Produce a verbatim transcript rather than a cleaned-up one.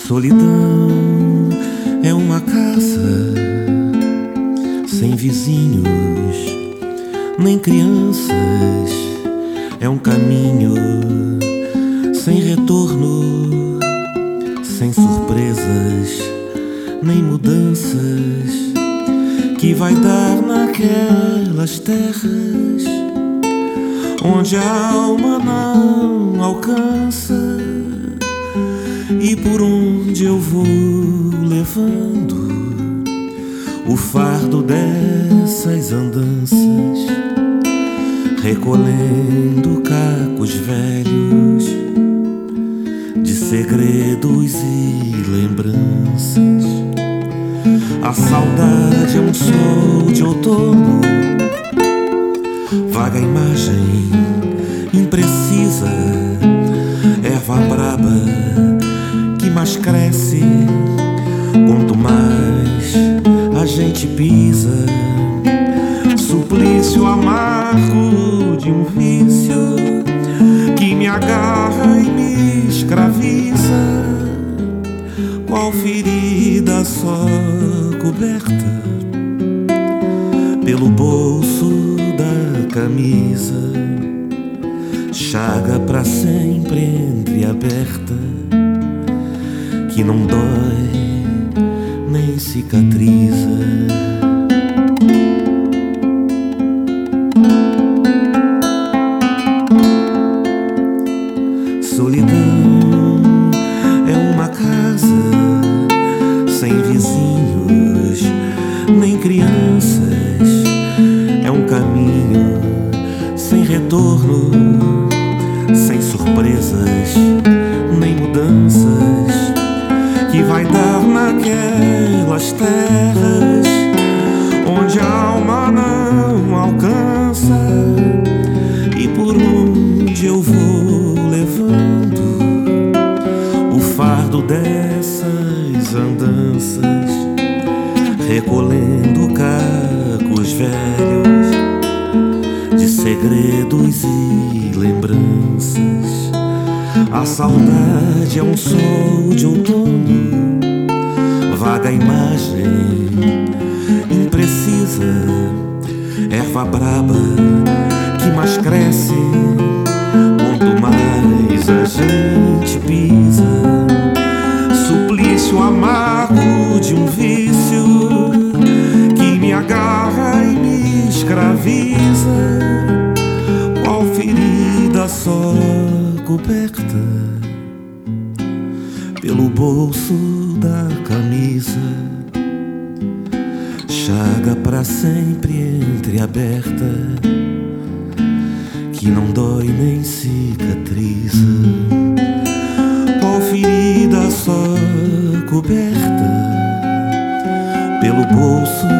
Solidão é uma casa sem vizinhos, nem crianças. É um caminho sem retorno, sem surpresas, nem mudanças, que vai dar naquelas terras onde a alma não alcança. E por onde eu vou levando o fardo dessas andanças, recolhendo cacos velhos de segredos e lembranças. A saudade é um sol de outono, vaga imagem imprecisa, erva braba que mais cresce quanto mais a gente pisa. Suplício amargo de um vício que me agarra e me escraviza, qual ferida só coberta pelo bolso da camisa, chaga pra sempre entreaberta, que não dói nem cicatriza. Solidão é uma casa sem vizinhos, nem crianças. É um caminho sem retorno, sem surpresas, nem mudanças, que vai dar naquelas terras onde a alma não alcança. E por onde eu vou levando o fardo dessas andanças, recolhendo cacos velhos de segredos e lembranças. A saudade é um sol de outono, vaga imagem imprecisa, erva braba que mais cresce quanto mais a gente pisa. Suplício amargo de um vício que me agarra e me escraviza, qual ferida só coberta pelo bolso da camisa, chaga pra sempre entreaberta, que não dói nem cicatriza, qual ferida só coberta pelo bolso